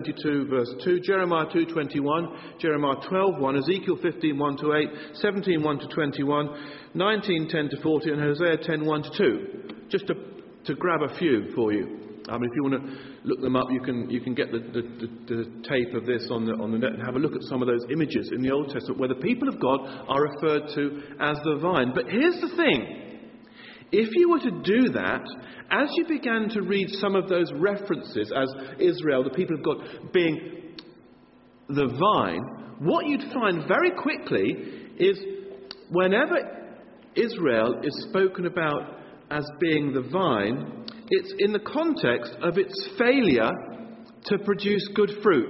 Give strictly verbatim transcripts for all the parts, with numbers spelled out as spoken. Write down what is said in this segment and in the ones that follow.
twenty-two verse two, Jeremiah two twenty-one, Jeremiah twelve one, Ezekiel fifteen one to eight, seventeen one to twenty-one, nineteen ten to forty, and Hosea ten one to two. Just to, to grab a few for you. I mean, if you want to look them up, you can you can get the, the, the, the tape of this on the on the net and have a look at some of those images in the Old Testament where the people of God are referred to as the vine. But here's the thing. If you were to do that, as you began to read some of those references as Israel, the people of God, being the vine, what you'd find very quickly is whenever Israel is spoken about as being the vine, it's in the context of its failure to produce good fruit.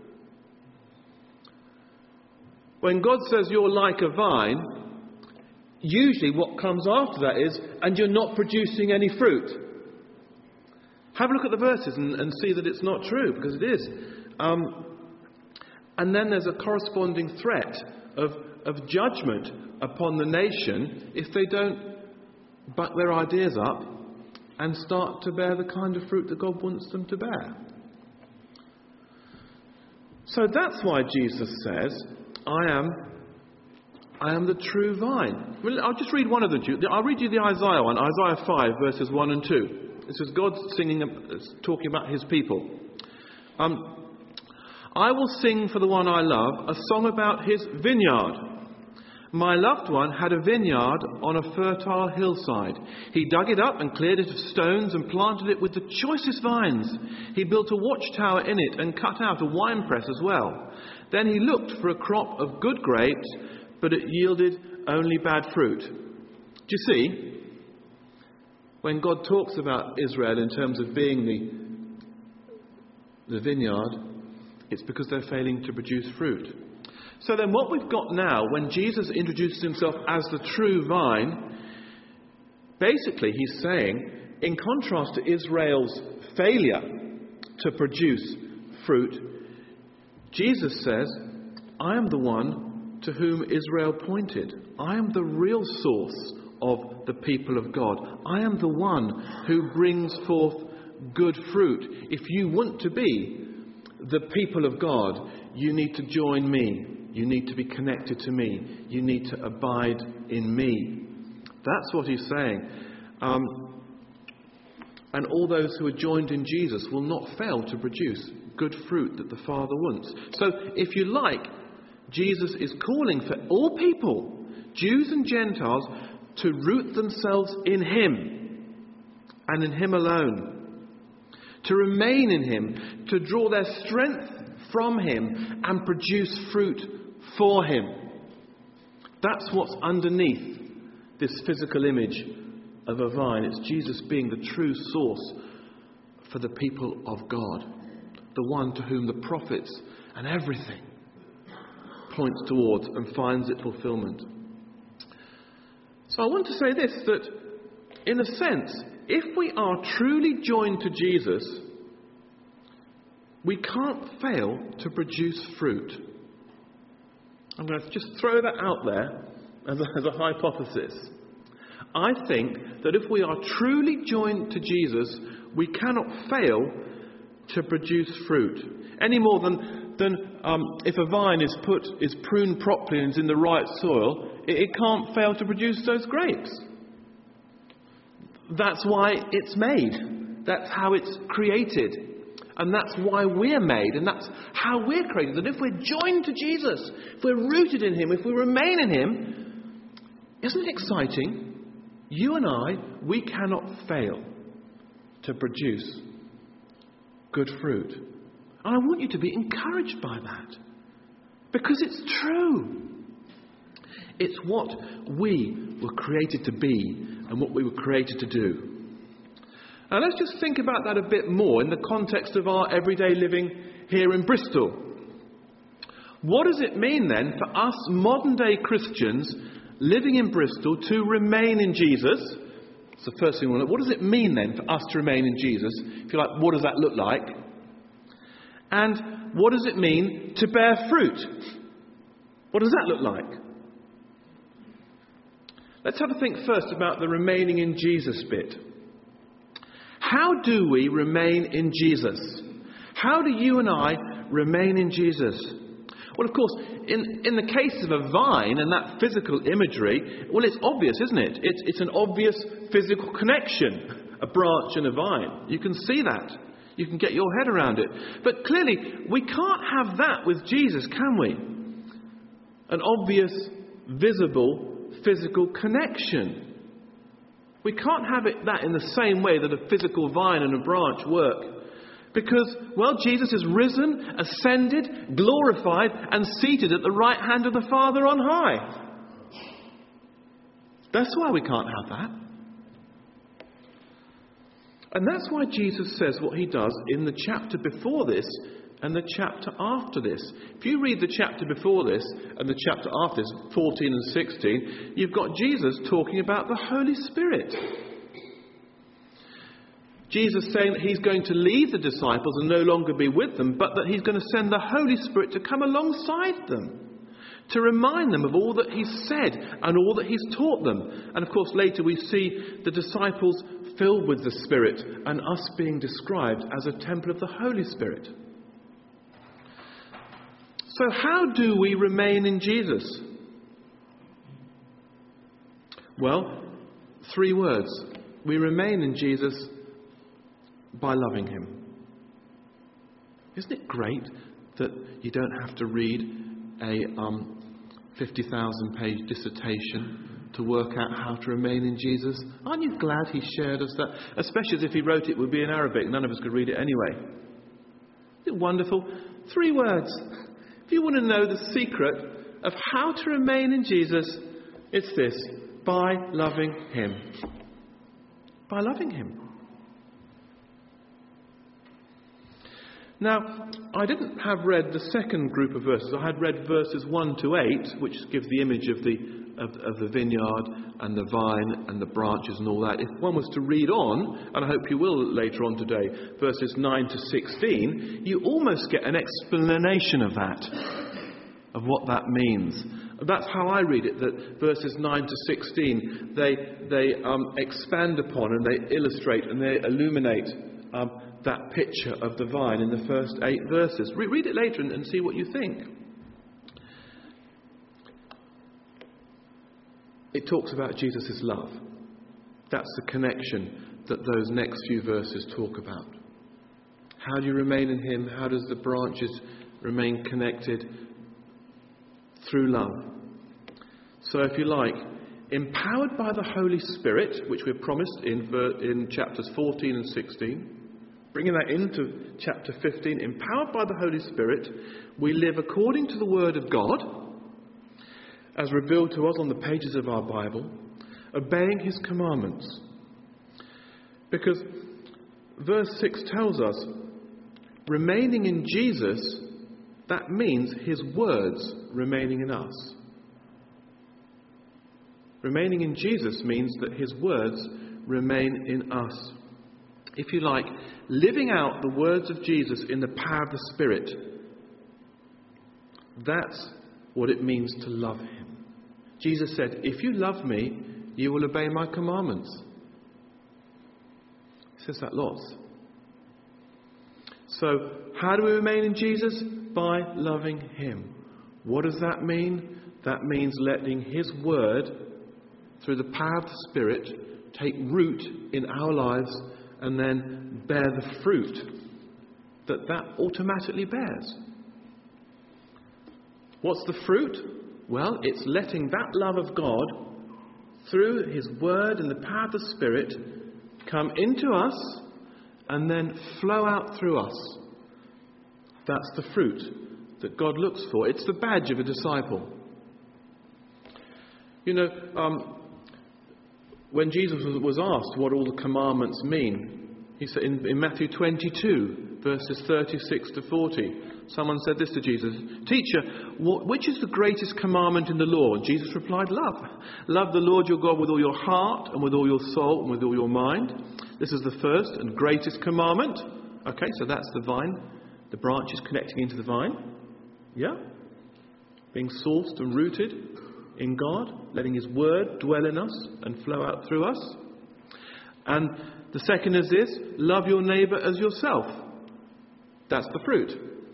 When God says you're like a vine, usually what comes after that is, and you're not producing any fruit. Have a look at the verses and, and see that it's not true, because it is. Um, and then there's a corresponding threat of, of judgment upon the nation if they don't buck their ideas up and start to bear the kind of fruit that God wants them to bear. So that's why Jesus says, I am I am the true vine. Well, I'll just read one of them to you. I'll read you the Isaiah one, Isaiah five, verses one and two. This is God singing, talking about his people. Um, I will sing for the one I love a song about his vineyard. My loved one had a vineyard on a fertile hillside. He dug it up and cleared it of stones and planted it with the choicest vines. He built a watchtower in it and cut out a winepress as well. Then he looked for a crop of good grapes, but it yielded only bad fruit. Do you see? When God talks about Israel in terms of being the, the vineyard, it's because they're failing to produce fruit. So then what we've got now, when Jesus introduces himself as the true vine, basically he's saying, in contrast to Israel's failure to produce fruit, Jesus says, I am the one to whom Israel pointed. I am the real source of the people of God. I am the one who brings forth good fruit. If you want to be the people of God, you need to join me. You need to be connected to me. You need to abide in me. That's what he's saying. Um, and all those who are joined in Jesus will not fail to produce good fruit that the Father wants. So, if you like, Jesus is calling for all people, Jews and Gentiles, to root themselves in him and in him alone. To remain in him, to draw their strength from him and produce fruit for him. That's what's underneath this physical image of a vine. It's Jesus being the true source for the people of God, the one to whom the prophets and everything points towards and finds its fulfillment. So I want to say this, that in a sense, if we are truly joined to Jesus, we can't fail to produce fruit. I'm going to just throw that out there as a, as a hypothesis. I think that if we are truly joined to Jesus, we cannot fail to produce fruit. Any more than, than um, if a vine is put is pruned properly and is in the right soil, it, it can't fail to produce those grapes. That's why it's made. That's how it's created. And that's why we're made, and that's how we're created. That if we're joined to Jesus, if we're rooted in him, if we remain in him, isn't it exciting? You and I, we cannot fail to produce good fruit. And I want you to be encouraged by that, because it's true. It's what we were created to be and what we were created to do. Now let's just think about that a bit more in the context of our everyday living here in Bristol. What does it mean then for us modern day Christians living in Bristol to remain in Jesus? It's the first thing we want to know. What does it mean then for us to remain in Jesus? If you like, what does that look like? And what does it mean to bear fruit? What does that look like? Let's have a think first about the remaining in Jesus bit. How do we remain in Jesus? How do you and I remain in Jesus? Well, of course, in, in the case of a vine and that physical imagery, well, it's obvious, isn't it? It's, it's an obvious physical connection, a branch and a vine. You can see that. You can get your head around it. But clearly, we can't have that with Jesus, can we? An obvious, visible, physical connection. We can't have it that in the same way that a physical vine and a branch work. Because, well, Jesus is risen, ascended, glorified, and seated at the right hand of the Father on high. That's why we can't have that. And that's why Jesus says what he does in the chapter before this and the chapter after this. If you read the chapter before this and the chapter after this, fourteen and sixteen, you've got Jesus talking about the Holy Spirit. Jesus saying that he's going to leave the disciples and no longer be with them, but that he's going to send the Holy Spirit to come alongside them, to remind them of all that he's said and all that he's taught them. And of course later we see the disciples filled with the Spirit and us being described as a temple of the Holy Spirit. So how do we remain in Jesus? Well, three words. We remain in Jesus by loving him. Isn't it great that you don't have to read a um, fifty thousand page dissertation to work out how to remain in Jesus? Aren't you glad he shared us that? Especially as if he wrote it would be in Arabic. None of us could read it anyway. Isn't it wonderful? Three words. If you want to know the secret of how to remain in Jesus, it's this: by loving him. By loving him. Now, I didn't have read the second group of verses. I had read verses one to eight, which gives the image of the of, of the vineyard and the vine and the branches and all that. If one was to read on, and I hope you will later on today, verses nine to sixteen, you almost get an explanation of that, of what that means. That's how I read it, that verses nine to sixteen, they, they um, expand upon and they illustrate and they illuminate um, that picture of the vine in the first eight verses. Re- read it later and, and see what you think. It talks about Jesus' love. That's the connection that those next few verses talk about. How do you remain in him? How does the branches remain connected? Through love. So if you like, empowered by the Holy Spirit, which we're promised in, ver- in chapters fourteen and sixteen, bringing that into chapter fifteen, empowered by the Holy Spirit, we live according to the Word of God, as revealed to us on the pages of our Bible, obeying his commandments. Because verse six tells us, remaining in Jesus, that means his words remaining in us. Remaining in Jesus means that his words remain in us. If you like, living out the words of Jesus in the power of the Spirit, that's what it means to love him. Jesus said, if you love me, you will obey my commandments. He says that lots. So, how do we remain in Jesus? By loving him. What does that mean? That means letting his word, through the power of the Spirit, take root in our lives and then bear the fruit that that automatically bears. What's the fruit? Well, it's letting that love of God, through his word and the power of the Spirit, come into us and then flow out through us. That's the fruit that God looks for. It's the badge of a disciple. You know, um, when Jesus was asked what all the commandments mean, he said in, in Matthew twenty-two, verses thirty-six to forty, someone said this to Jesus, "Teacher, what, which is the greatest commandment in the law?" And Jesus replied, "Love. Love the Lord your God with all your heart and with all your soul and with all your mind. This is the first and greatest commandment." Okay, so that's the vine. The branch is connecting into the vine. Yeah? Being sourced and rooted in God, letting his word dwell in us and flow out through us. And the second is this: love your neighbour as yourself. That's the fruit.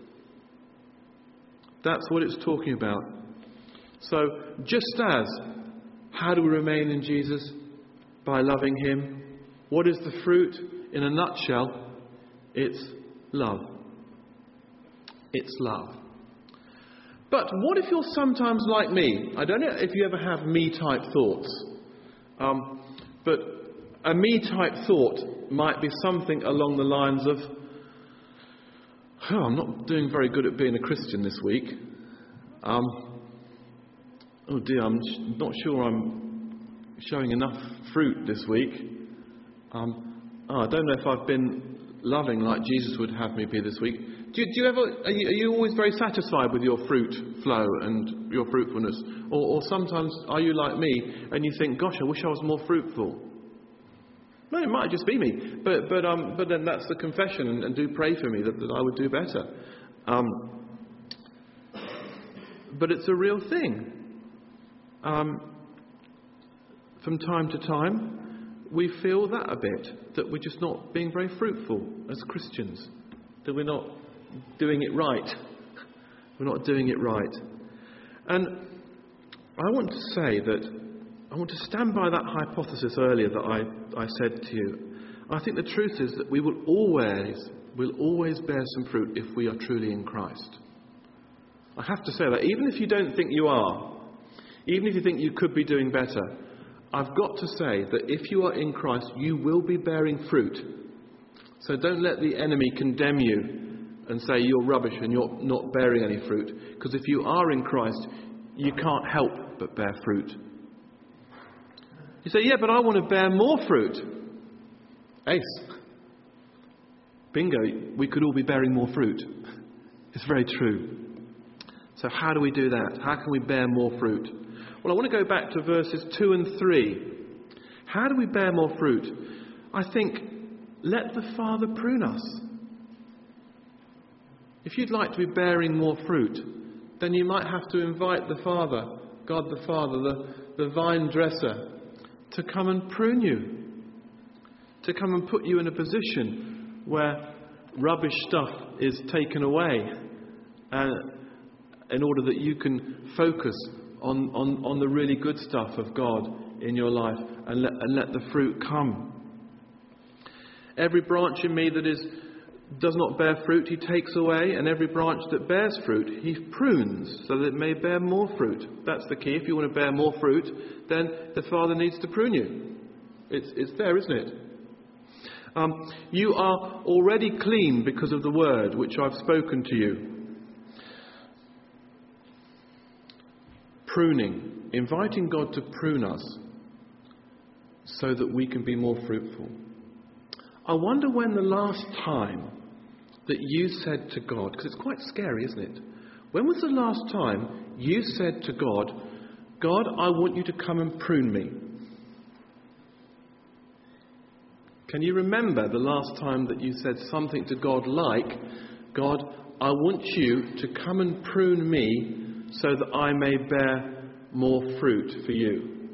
That's what it's talking about. So, just as, how do we remain in Jesus? By loving him. What is the fruit? In a nutshell, it's love. It's love. But what if you're sometimes like me? I don't know if you ever have me-type thoughts. Um, but a me-type thought might be something along the lines of, oh, I'm not doing very good at being a Christian this week. Um, oh dear, I'm not sure I'm showing enough fruit this week. Um, oh, I don't know if I've been loving like Jesus would have me be this week. Do you, do you ever, are you, are you always very satisfied with your fruit flow and your fruitfulness? Or, or sometimes are you like me and you think, gosh, I wish I was more fruitful? No, it might just be me. But but um but then that's the confession, and, and do pray for me that, that I would do better. Um, but it's a real thing. Um, from time to time, we feel that a bit, that we're just not being very fruitful as Christians, that we're not doing it right. We're not doing it right. And I want to say that, I want to stand by that hypothesis earlier that I, I said to you. I think the truth is that we will always, will always bear some fruit if we are truly in Christ. I have to say that, even if you don't think you are, even if you think you could be doing better, I've got to say that if you are in Christ, you will be bearing fruit. So don't let the enemy condemn you and say you're rubbish and you're not bearing any fruit. Because if you are in Christ, you can't help but bear fruit. You say, yeah, but I want to bear more fruit. Ace. Bingo, we could all be bearing more fruit. It's very true. So how do we do that? How can we bear more fruit? Well, I want to go back to verses two and three. How do we bear more fruit? I think, let the Father prune us. If you'd like to be bearing more fruit, then you might have to invite the Father, God the Father, the, the vine dresser, to come and prune you. To come and put you in a position where rubbish stuff is taken away, uh, in order that you can focus on, on, on the really good stuff of God in your life, and let, and let the fruit come. Every branch in me that is does not bear fruit, he takes away, and every branch that bears fruit, he prunes, so that it may bear more fruit. That's the key. If you want to bear more fruit, then the Father needs to prune you. It's, it's there, isn't it? Um, you are already clean because of the word which I've spoken to you. Pruning, inviting God to prune us so that we can be more fruitful. I wonder when the last time that you said to God, because it's quite scary, isn't it? When was the last time you said to God, God, I want you to come and prune me? Can you remember the last time that you said something to God like, God, I want you to come and prune me so that I may bear more fruit for you?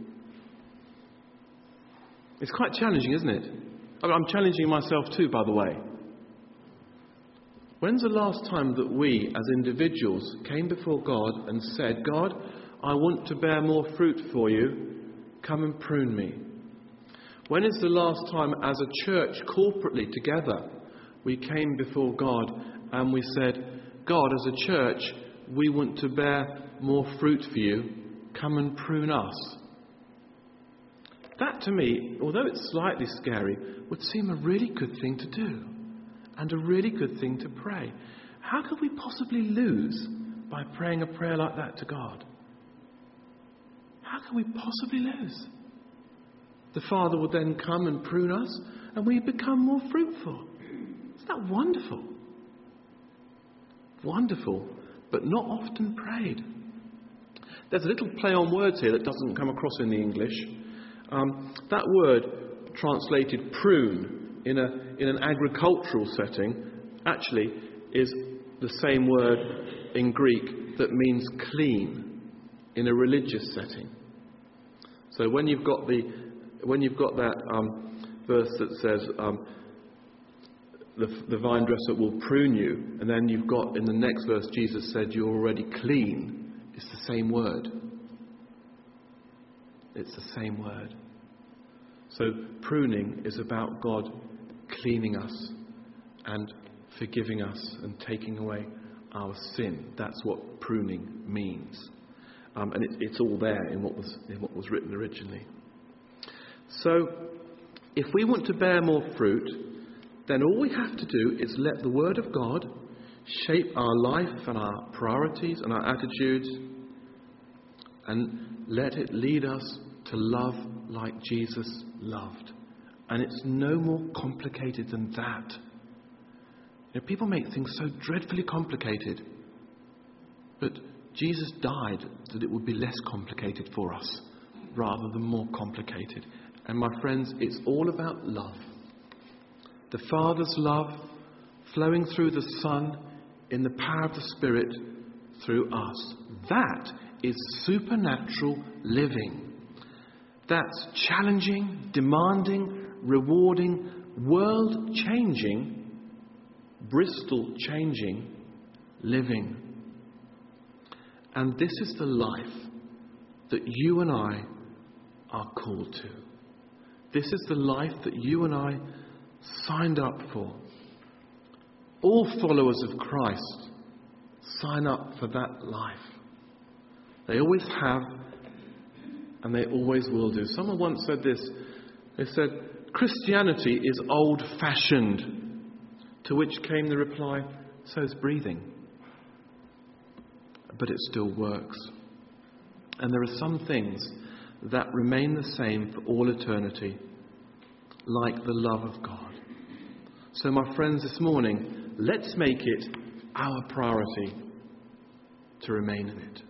It's quite challenging, isn't it? I'm challenging myself too, by the way. When's the last time that we, as individuals, came before God and said, God, I want to bear more fruit for you. Come and prune me. When is the last time, as a church, corporately together, we came before God and we said, God, as a church, we want to bear more fruit for you. Come and prune us. That, to me, although it's slightly scary, would seem a really good thing to do. And a really good thing to pray. How could we possibly lose by praying a prayer like that to God? How can we possibly lose? The Father would then come and prune us, and we become more fruitful. Isn't that wonderful? Wonderful, but not often prayed. There's a little play on words here that doesn't come across in the English. Um, that word, translated prune, in a in an agricultural setting, actually is the same word in Greek that means clean in a religious setting. So when you've got the when you've got that um, verse that says um, the, the vine dresser will prune you, and then you've got in the next verse Jesus said you're already clean. It's the same word. It's the same word. So pruning is about God cleaning us and forgiving us and taking away our sin. That's what pruning means. Um, and it, it's all there in what was in what was written originally. So, if we want to bear more fruit, then all we have to do is let the Word of God shape our life and our priorities and our attitudes, and let it lead us to love like Jesus loved. And it's no more complicated than that. You know, people make things so dreadfully complicated, but Jesus died that it would be less complicated for us rather than more complicated. And my friends, it's all about love. The Father's love flowing through the Son in the power of the Spirit through us. That is supernatural living. That's challenging, demanding, rewarding, world-changing, Bristol-changing living. And this is the life that you and I are called to. This is the life that you and I signed up for. All followers of Christ sign up for that life. They always have, and they always will do. Someone once said this. They said, Christianity is old-fashioned. To which came the reply, so is breathing. But it still works. And there are some things that remain the same for all eternity, like the love of God. So my friends, this morning, let's make it our priority to remain in it.